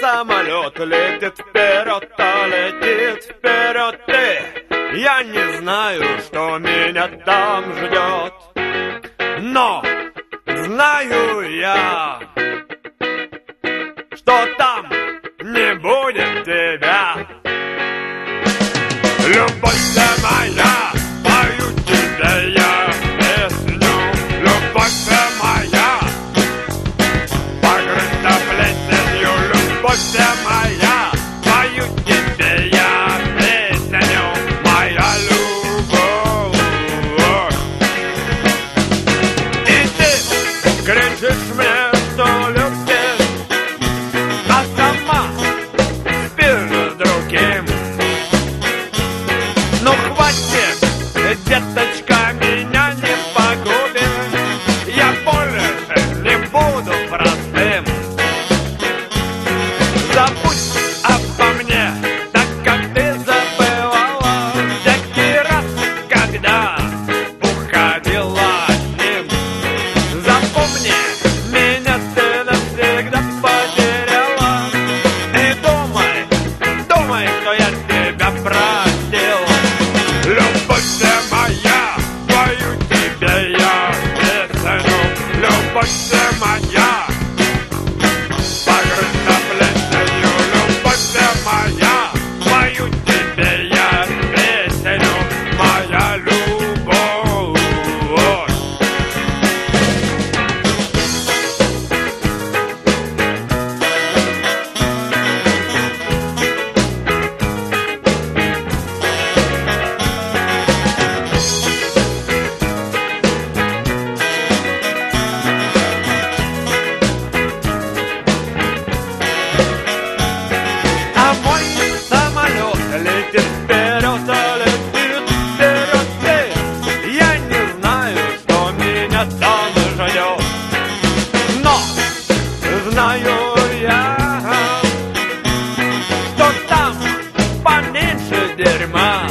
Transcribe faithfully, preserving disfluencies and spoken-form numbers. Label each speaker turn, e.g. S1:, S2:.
S1: самолет летит вперед, а летит вперед ты. Я не знаю, что меня там ждет, но знаю я, что там не будет тебя. Любовь ты моя, пою тебе я песню. Любовь ты моя, покрыта плесенью. Любовь ты моя, пою тебе я песню. Моя любовь. И ты кричишь мне, что любишь, а сама спишь с другим. Ну хватит, деточка, меня не погубит. Я больше не буду простым. Забудь обо мне, так как ты забывала всякий раз, когда уходила с ним. Запомни, меня ты навсегда потеряла. И думай, думай, что я тебя простил. Любовь ты моя, пою тебе я песню. Любовь ты моя, покрыта плесенью. Любовь ты моя, пою тебе я песню. Моя любовь. А мой самолет летит вперед, а летит вперед ты. Я не знаю, что меня там ждет, но знаю я, что там поменьше дерьма.